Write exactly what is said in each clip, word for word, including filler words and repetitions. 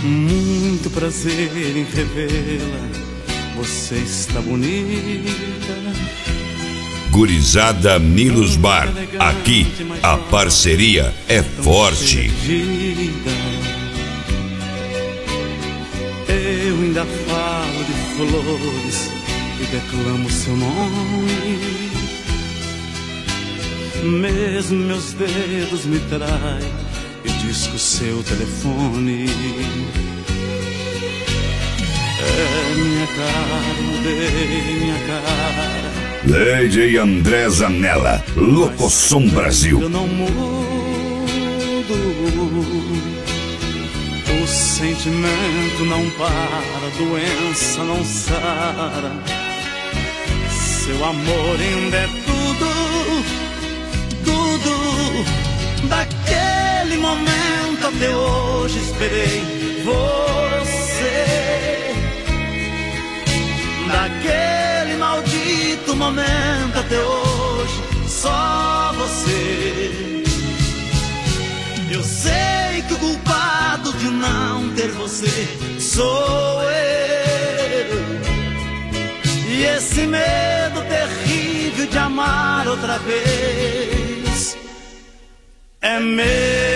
Muito prazer em revê-la, você está bonita. Gurizada Milos Bar, aqui a parceria é forte. Eu ainda falo de flores e declamo seu nome. Mesmo meus dedos me traem e disco seu telefone. É minha cara, mudei minha cara. Lady André Zanella, Locosom Brasil. Eu não mudo, o sentimento não para, a doença não sara. Seu amor ainda é tudo, tudo. Daquele momento até hoje esperei você. Daquele maldito momento até hoje, só você. Eu sei que o culpado de não ter você sou eu. E esse medo terrível de amar outra vez é meu.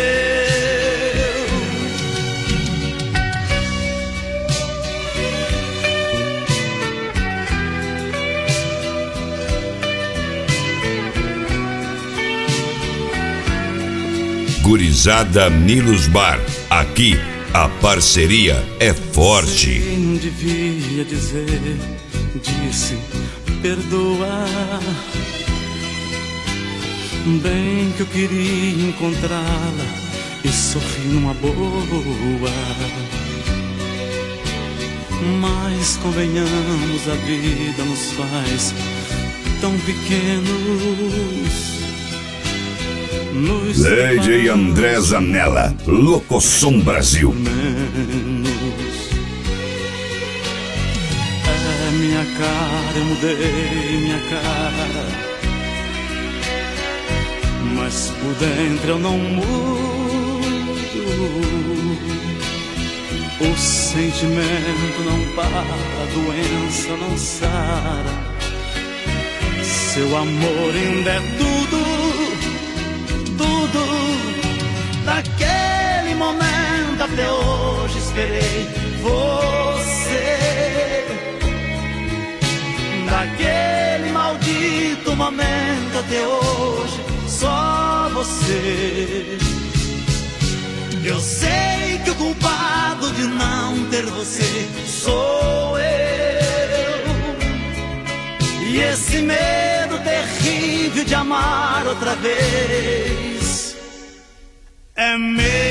Gurizada Milos Bar, aqui a parceria é forte. Sei, não devia dizer, disse, perdoa. Bem que eu queria encontrá-la e sorrir numa boa. Mas convenhamos, a vida nos faz tão pequenos. Lady André Zanella, Locosom Brasil. É minha cara, eu mudei minha cara, mas por dentro eu não mudo. O sentimento não para, a doença não sara. Seu amor ainda é tudo, tudo. Daquele momento até hoje esperei você. Daquele maldito momento até hoje, só você. Eu sei que o culpado de não ter você sou eu. E esse medo terrível de amar outra vez é meu.